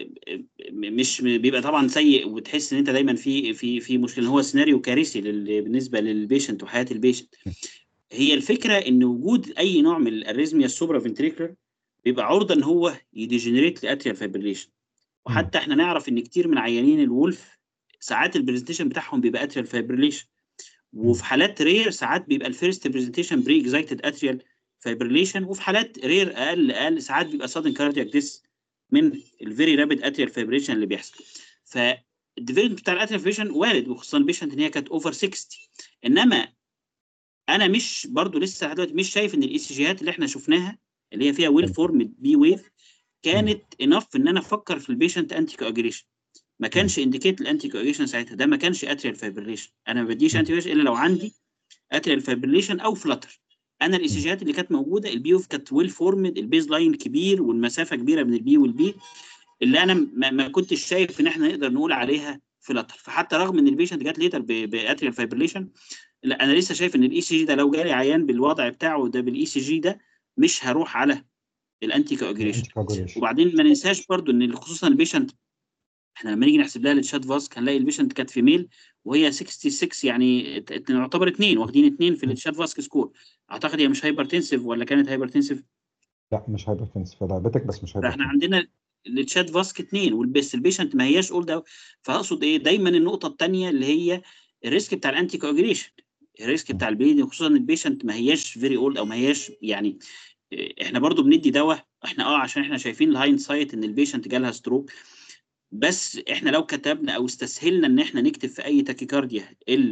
مش بيبقى طبعا سيء، وتحس ان انت دايما في مشكله، هو سيناريو كارثي بالنسبه للبيشنت وحياه البيشنت. هي الفكره ان وجود اي نوع من الاريزميا السوبرا فنتريكولار بيبقى عرضه ان هو يديجنريت لاتريال فايبريليشن. وحتى احنا نعرف ان كتير من عيانين الولف ساعات البرزنتيشن بتاعهم بيبقى اتريال فايبريليشن، وفي حالات رير ساعات بيبقى الفيرست برزنتيشن بري اكزايتد اتريال فايبريليشن، وفي حالات رير اقل ساعات بيبقى سادن كاردياك ديس من الفيري رابيد اتريال فايبريليشن اللي بيحصل. فالديفلوبمنت بتاع الاتريال فايبريليشن وارد، وخصوصا البيشنت ان هي كانت اوفر 60. انما انا مش برضو لسه لحد دلوقتي مش شايف ان الاي سي جيات اللي احنا شفناها اللي هي فيها ويل فورم بي ويف كانت انف ان انا افكر في البيشنت انتي كواجيليشن. ما كانش انديكيت الانتي كواجيليشن ساعتها، ده ما كانش اتريال فايبريليشن. انا ما بديش انتي كواجيليشن الا لو عندي اتريال فايبريليشن او فلتر. انا الاي سي جيات اللي كانت موجوده البي ويف كانت ويل فورمد، البيز لاين كبير والمسافه كبيره بين البي والبي، اللي انا ما كنتش شايف ان احنا نقدر نقول عليها فلتر. فحتى رغم ان البيشنت جات ليتر باتريال فايبريليشن، لا انا لسه شايف ان الاي سي جي ده لو جالي عيان بالوضع بتاعه ده بالاي سي جي ده مش هروح على الانتي كواجيليشن. وبعدين ما ننساش برضو ان خصوصا البيشنت احنا لما نيجي نحسب لها التشات فاسك هنلاقي البيشنت كانت فيميل وهي 66، يعني نعتبر 2 واخدين 2 في التشات فاسك سكور. اعتقد هي مش هايبرتنسيف ولا كانت هايبرتنسيف؟ لا مش هايبرتنسف، دايابيتك بس مش فاحنا هايبرتنسف. عندنا التشات فاسك 2 والبس البيشنت ما هياش اولد أوي. فاقصد ايه دايما النقطه الثانيه اللي هي الريسك بتاع الانتي كواجيليشن، الريسك بتاع البليدنج، خصوصا البيشنت ما هياش فيري اولد او ما هياش يعني احنا برضو بندي دواء احنا عشان احنا شايفين الهايند سايت ان البيشنت جالها ستروك، بس احنا لو كتبنا او استسهلنا ان احنا نكتب في اي تاكيكارديا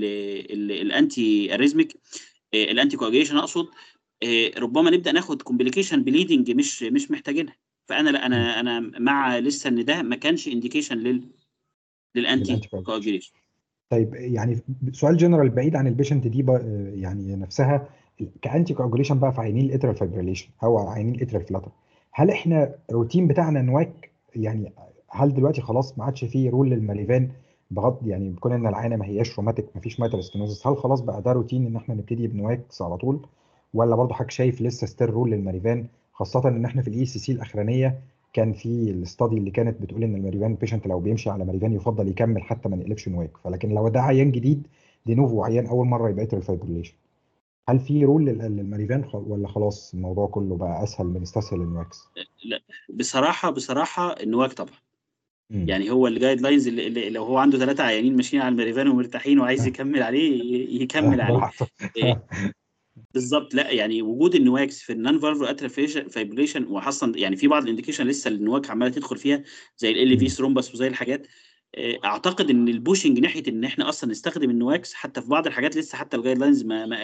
الانتي اريزميك الانتي كواجيليشن اقصد، ربما نبدا ناخد كومبليكيشن بليدنج مش محتاجينها. فانا لا انا مع لسه ان ده ما كانش انديكيشن للانتي كواجيليشن. طيب يعني سؤال جنرال بعيد عن البيشنت دي يعني نفسها كانتي كواجوليشن بقى في عينين الاترال فايبريليشن او عينين الاترال فلاتر، هل احنا الروتين بتاعنا نواك يعني؟ هل دلوقتي خلاص ما عادش فيه رول للماليفان بغض يعني بكون ان العينه ما هياش روماتيك ما فيش مايتال ستينوزس، هل خلاص بقى ده روتين ان احنا نبتدي بنواكس على طول، ولا برضه حضرتك شايف لسه ستيل رول للماليفان، خاصه ان احنا في الاي سي سي الاخرانيه كان في الاستادي اللي كانت بتقول ان الماريفان بيشنت لو بيمشي على ماريفان يفضل يكمل حتى ما نقلبش نواك، فلكن لو ده عيان جديد دي نوفو عيان اول مره يبقى اترال فايبريليشن، هل في رول للماريفان ولا خلاص الموضوع كله بقى اسهل من يستسهل النواكس؟ لا بصراحه النواك طبعا يعني هو الجايد لاينز اللي لو هو عنده 3 عيانين ماشيين على الماريفان ومرتاحين وعايز يكمل عليه يكمل عليه. براحته. بالظبط. لا يعني وجود النواكس في النون فالفر اترال فايبريليشن، وحصلا يعني في بعض الانديكيشن لسه النواك عماله تدخل فيها زي ال في ثرومبس وزي الحاجات اعتقد ان البوشنج ناحيه ان احنا اصلا نستخدم النواكس حتى في بعض الحاجات لسه حتى الجايد لاينز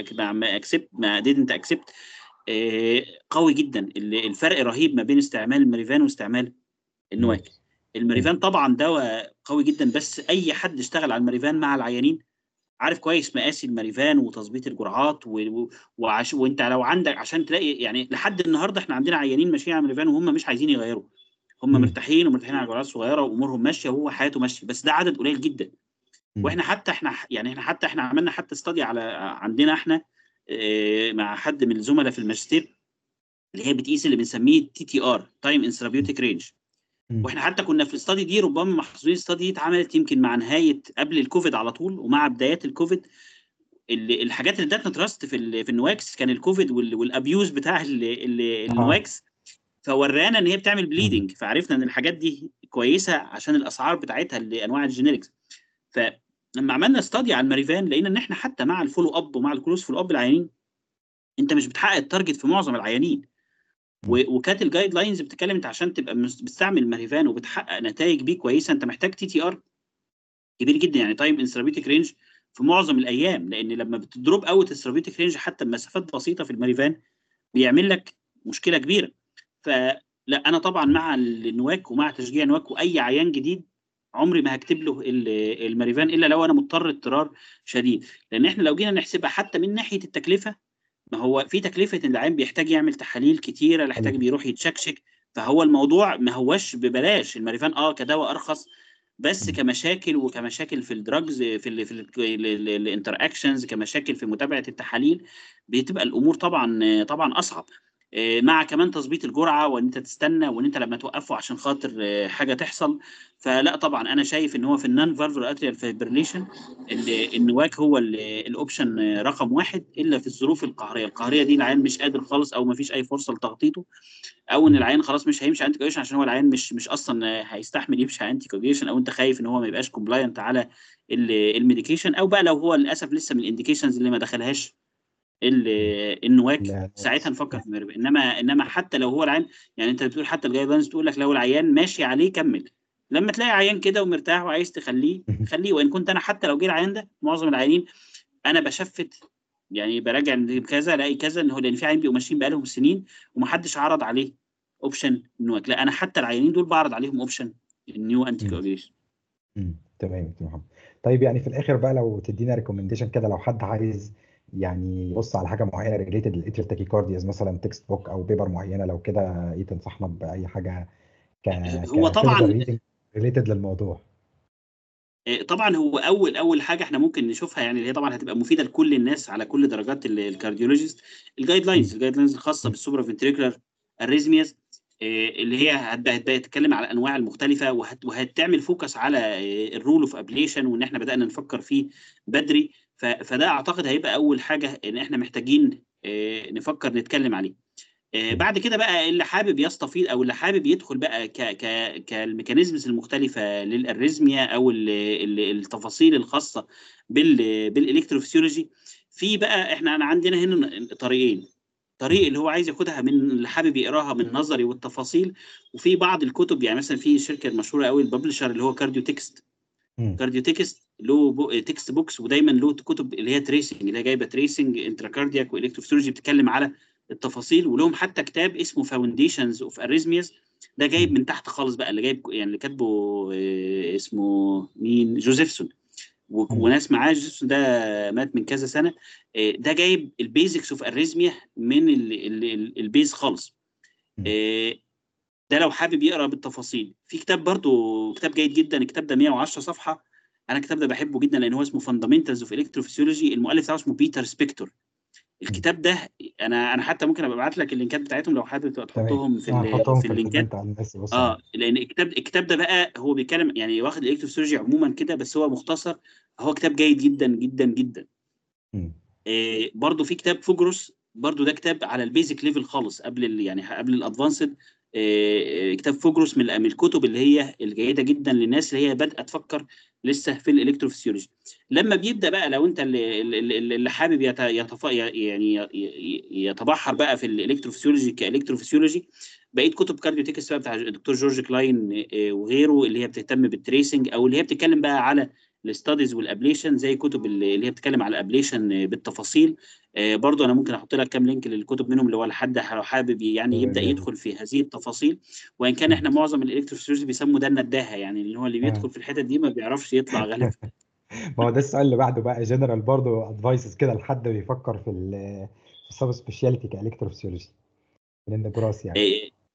ما ديدنت اكسبت قوي جدا. الفرق رهيب ما بين استعمال الماريفان واستعمال النواك. الماريفان طبعا دواء قوي جدا، بس اي حد اشتغل على الماريفان مع العيانين عارف كويس مقاسي الماريفان وتظبيط الجرعات وانت لو عندك عشان تلاقي يعني لحد النهارده احنا عندنا عيانين ماشيين على الماريفان وهم مش عايزين يغيروا، هم مرتاحين ومرتاحين على جرعات صغيره وامورهم ماشيه وهو حياته ماشيه، بس ده عدد قليل جدا. واحنا حتى احنا عملنا حتى استادي على عندنا احنا مع حد من الزملاء في الماجستير اللي هي بتقيس اللي بنسميه TTR تايم ان ثيرابيوتيك رينج. واحنا حتى كنا في الاستادي دي ربما محظوظين، الاستادي دي اتعملت يمكن مع نهايه قبل الكوفيد على طول ومع بدايات الكوفيد. الحاجات اللي ادتنا تراست في النواكس كان الكوفيد والابيوز بتاع النواكس، فورانا ان هي بتعمل بليدنج، فعرفنا ان الحاجات دي كويسه عشان الاسعار بتاعتها لانواع الجينيركس. فلما عملنا استادي على الماريفان لقينا ان احنا حتى مع الفولو اب ومع الكلوز فولو اب العيانين انت مش بتحقق التارجت في معظم العيانين. وكانت الجايد لاينز بتتكلم انت عشان تبقى بتستعمل ماريفان وبتحقق نتائج بيه كويسه انت محتاج TTR كبير جدا، يعني تايم ان ثيرابيوتيك رينج في معظم الايام، لان لما بتدروب اوت الثيرابيوتيك رينج حتى بمسافات بسيطه في الماريفان بيعمل لك مشكله كبيره. فلا انا طبعا مع النواك ومع تشجيع النواك، واي عيان جديد عمري ما هكتب له الماريفان الا لو انا مضطر اضطرار شديد، لان احنا لو جينا نحسبها حتى من ناحيه التكلفه، ما هو في تكلفه ان العيان بيحتاج يعمل تحاليل كتيره، يحتاج بيروح يتشكشك، فهو الموضوع ما هوش ببلاش. الماريفان كدواء ارخص، بس كمشاكل في الدراجز في الانتر اكشنز، كمشاكل في متابعه التحاليل بتبقى الامور طبعا اصعب، مع كمان تظبيط الجرعه وان انت تستنى وان انت لما توقفه عشان خاطر حاجه تحصل. فلا طبعا انا شايف ان هو في النون فالفولار اتريال فايبريليشن النواك هو الاوبشن رقم واحد، الا في الظروف القهريه دي العيان مش قادر خالص او ما فيش اي فرصه لتغطيته، او ان العيان خلاص مش هيمشي انتي كوجيشن عشان هو العيان مش اصلا هيستحمل يمشي انتي كوجيشن، او انت خايف ان هو ما يبقاش كومبلاينت على الميديكيشن، او بقى لو هو للاسف لسه من الانديكيشنز اللي ما دخلهاش النواك، ساعتها نفكر في الميرب. انما حتى لو هو العيان، يعني انت بتقول حتى الجايد لاينز تقول لك لو العيان ماشي عليه كمل، لما تلاقي عيان كده ومرتاح وعايز تخليه خليه. وان كنت انا حتى لو جه العيان ده معظم العيانين انا بشفت يعني براجع كذا الاقي كذا ان هو لان في عيانين بيبقوا ماشيين بقالهم سنين ومحدش عرض عليه اوبشن النواك، لا انا حتى العيانين دول بعرض عليهم اوبشن النيو انتي كوجيشن. تمام تمام. طيب يعني في الاخر بقى لو تدينا ريكومنديشن كده، لو حد عايز يعني يبص على حاجه معينه ريليتد للاتريال تاكيكاردياز مثلا تكست بوك او بيبر معينه، لو كده ايه تنصحنا باي حاجه هو كفيرذر طبعا ريدنج ريليتد للموضوع؟ طبعا هو اول حاجه احنا ممكن نشوفها، يعني اللي هي طبعا هتبقى مفيده لكل الناس على كل درجات الكارديولوجيست، الجايد لاينز الخاصه بالسوبرا فنتريكولار اريزمياز، اللي هي هتتكلم على الانواع المختلفه وهتعمل فوكس على الرول اوف ابليشن، وان احنا بدانا نفكر فيه بدري. فده اعتقد هيبقى اول حاجه ان احنا محتاجين نفكر نتكلم عليه. بعد كده بقى اللي حابب يستفيض او اللي حابب يدخل بقى كالميكانيزمز المختلفه للاريزميا او التفاصيل الخاصه بالالكتروفسيولوجي، في بقى انا عندنا هنا طريقين، طريق اللي هو عايز ياخدها من اللي حابب يقراها من نظري والتفاصيل، وفي بعض الكتب يعني مثلا في شركه مشهوره قوي الببلشر اللي هو كارديو تكست له تكست بوكس، ودايما له كتب اللي هي تريسنج اللي هي جايبه تريسنج انتراكاردياك والكتروفسيولوجي بتتكلم على التفاصيل، ولهم حتى كتاب اسمه فاونديشنز اوف اريزمياز، ده جايب من تحت خالص بقى اللي جايب يعني اللي كاتبه اسمه مين جوزيفسون وناس معاه. جوزيفسون ده مات من كذا سنه، ده جايب البيزكس اوف اريزميا من البيز خالص. ده لو حابب يقرا بالتفاصيل. في كتاب برضو كتاب جيد جدا، الكتاب ده 110 صفحه، انا الكتاب ده بحبه جدا لان هو اسمه فاندامنتالز اوف الكتروفسيولوجي، المؤلف بتاعه اسمه بيتر سبيكتور. الكتاب ده انا حتى ممكن ابقى ابعت لك اللينكات بتاعتهم لو حابب تمام، تحطهم هنحطهم في في اللينكات. الكومنت على الناس يبصوا عليه. لان الكتاب ده بقى هو بيتكلم يعني واخد الالكتروفسيولوجي عموما كده، بس هو مختصر، هو كتاب جيد جدا جدا جدا. برضو في كتاب فوجروس، برضو ده كتاب على البيزك ليفل خالص قبل يعني قبل الادفانسد، كتاب فوجروس من الكتب اللي هي الجيده جدا للناس اللي هي بادئه تفكر لسه في الالكتروفيسيولوجي. لما بيبدا بقى، لو انت اللي حابب يعني يتبحر بقى في الالكتروفيسيولوجي كالكتروفيسيولوجي، بقيت كتب كارديوتيكس بقى بتاع الدكتور جورج كلاين وغيره، اللي هي بتهتم بالتريسنج او اللي هي بتتكلم بقى على الستاديز والابليشن، زي كتب اللي هي بتتكلم على الابليشن بالتفاصيل. برضو انا ممكن احط لك كام لينك للكتب منهم، اللي هو لحد لو حابب يعني يبدا يدخل في هذه التفاصيل. وان كان احنا معظم الالكتروفيسيولوجي بيسموا ده النداهه، يعني اللي هو اللي بيدخل في الحتت دي ما بيعرفش يطلع غالبا. ما هو ده السؤال اللي بعده بقى، جنرال برضه ادفايسز كده لحد بيفكر في السب سبيشاليتي كالكتروفيسيولوجي من النبراس يعني.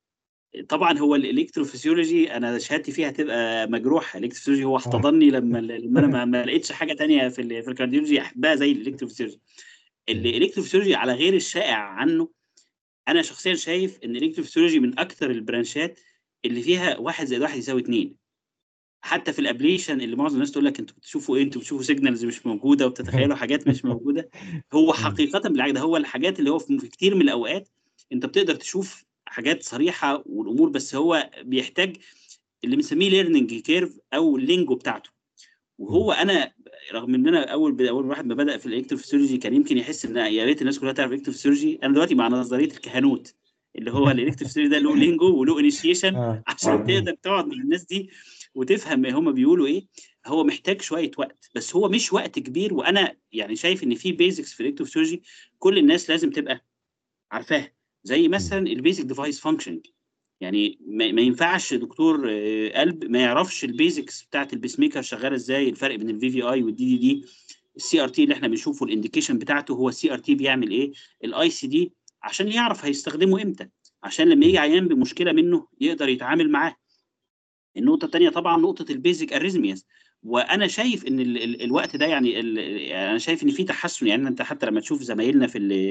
طبعا هو الالكتروفيسيولوجي انا شهادتي فيها هتبقى مجروحه. الالكتروفيسيولوجي هو احتضني لما انا ما لقيتش حاجه تانية في الكارديولوجي احبها زي الالكتروفيسيولوجي. الالكتروفيسيولوجي على غير الشائع عنه، انا شخصيا شايف ان الالكتروفيسيولوجي من اكثر البرانشات اللي فيها 1+1=2. حتى في الابليشن اللي معظم الناس تقول لك انتوا بتشوفوا ايه، انتوا بتشوفوا سيجنالز مش موجوده وبتتخيلوا حاجات مش موجوده. هو حقيقه بالعكس، ده هو الحاجات اللي هو في كتير من الاوقات انت بتقدر تشوف حاجات صريحه والامور، بس هو بيحتاج اللي بنسميه ليرنينج كيرف او اللينجو بتاعته. وهو انا رغم ان انا اول واحد ما بدا في الالكتروفيسيولوجي كان يمكن يحس ان يا ريت الناس كلها تعرف الالكتروفيسيولوجي، انا دلوقتي مع نظريه الكهنوت اللي هو الالكتروفيسيولوجي ده له لينجو وله انيشيشن عشان تقدر تقعد مع الناس دي وتفهم هم بيقولوا ايه. هو محتاج شويه وقت، بس هو مش وقت كبير. وانا يعني شايف ان في بيزكس في الالكتروفيسيولوجي كل الناس لازم تبقى عارفاها، زي مثلا البيزك ديفايس فانكشننج. يعني ما ينفعش دكتور قلب ما يعرفش البيزكس بتاعت البيس ميكر شغاله ازاي، الفرق بين الفي في اي والدي دي دي، السي ار تي اللي احنا بنشوفه الانديكيشن بتاعته هو السي ار تي بيعمل ايه، الاي سي دي عشان يعرف هيستخدمه امتى، عشان لما يجي عيان بمشكله منه يقدر يتعامل معاه. النقطه الثانيه طبعا نقطه البيزك اريزمياز. وانا شايف ان الوقت ده يعني انا شايف ان في تحسن. يعني انت حتى لما تشوف زمايلنا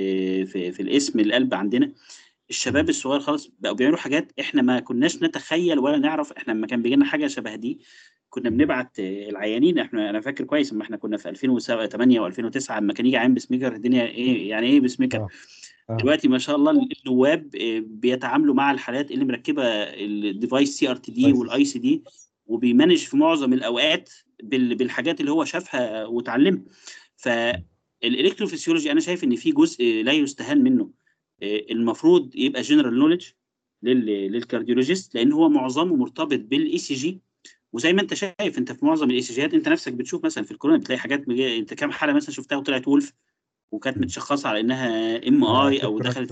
في الاسم القلب عندنا، الشباب الصغير خالص بقوا بيعملوا حاجات احنا ما كناش نتخيل ولا نعرف. احنا لما كان بيجي لنا حاجه شبه دي كنا بنبعت العيانين. انا فاكر كويس لما احنا كنا في 2008 و2009 لما كان يجي عيان بسميكر الدنيا ايه، يعني ايه بسميكر. دلوقتي ما شاء الله النواب بيتعاملوا مع الحالات اللي مركبه الديفايس سي ار تي دي والاي سي دي، وبيمانج في معظم الاوقات بالحاجات اللي هو شافها وتعلمها. فالالكتروفيسيولوجي انا شايف ان في جزء لا يستهان منه المفروض يبقى جنرال نوليدج للكارديولوجيست، لان هو معظمه مرتبط بالاي سي جي. وزي ما انت شايف انت في معظم الاي سي جيات انت نفسك بتشوف مثلا في الكورونا بتلاقي حاجات انت كام حاله مثلا شفتها وطلعت وولف وكانت متشخصه على انها ام اي او دخلت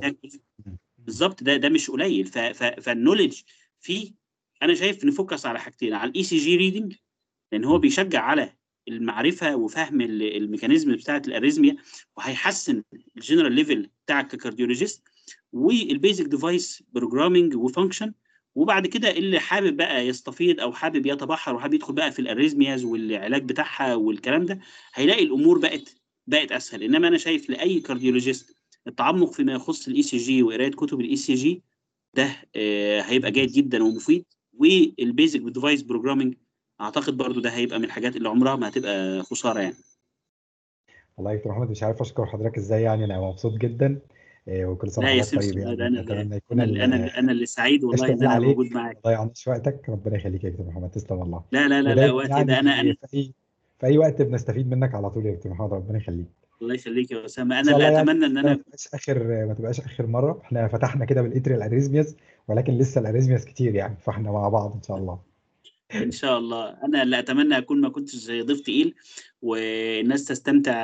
بالظبط. ده مش قليل. فالنوليدج فيه انا شايف نفوكس على حاجتين، على الاي سي جي ريدنج لان هو بيشجع على المعرفه وفهم الميكانيزم بتاعه الاريزميا وهيحسن الجنرال ليفل بتاعك ككارديولوجيست، والبيزك ديفايس بروجرامنج وفانكشن. وبعد كده اللي حابب بقى يستفيض او حابب يتبحر وحابب يدخل بقى في الاريزمياز والعلاج بتاعها والكلام ده، هيلاقي الامور بقت اسهل. انما انا شايف لاي كارديولوجيست التعمق فيما يخص الاي سي جي وقرايه كتب الاي سي جي ده هيبقى جيد جدا ومفيد. والبيزك ديفايس بروجرامنج اعتقد برضو ده هيبقى من الحاجات اللي عمرها ما هتبقى خساره يعني. والله يا دكتور محمد مش عارف اشكر حضرتك ازاي، يعني انا مبسوط جدا وكل سنه لا يا وحضرتك طيب. سمسم، يعني انا اتمنى يكون انا اللي سعيد والله ان اشتغل انا عليك موجود ما معاك. ضيعناش وقتك، ربنا يخليك يا دكتور محمد، تسلم والله. لا ودايما وقت ده يعني انا في اي وقت بنستفيد منك على طول يا دكتور محمد، ربنا يخليك. الله يخليك يا اسامه. ان انا شاء اللي الله يعني اتمنى ان انا ما تبقاش اخر مره. احنا فتحنا كده بالاتريال اريزمياز، ولكن لسه الاريزمياز كتير يعني، فاحنا مع بعض ان شاء الله. ان شاء الله انا اللي اتمنى اكون ما كنتش ضيف تقيل والناس تستمتع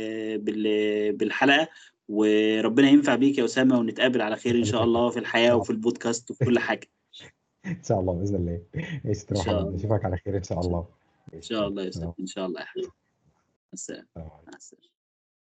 بالحلقه. وربنا ينفع بيك يا اسامه ونتقابل على خير ان يخليك شاء يا دكتور. الله في ان الحياه شاء وفي الله. البودكاست وفي كل حاجه. ان شاء الله باذن الله. يا ان دكتور شاء محمد الله نشوفك على خير ان شاء ان الله. شاء الله يا استاذ، ان شاء الله يا حبيبي. مع السلامه. السلام عليكم. مع السلامه.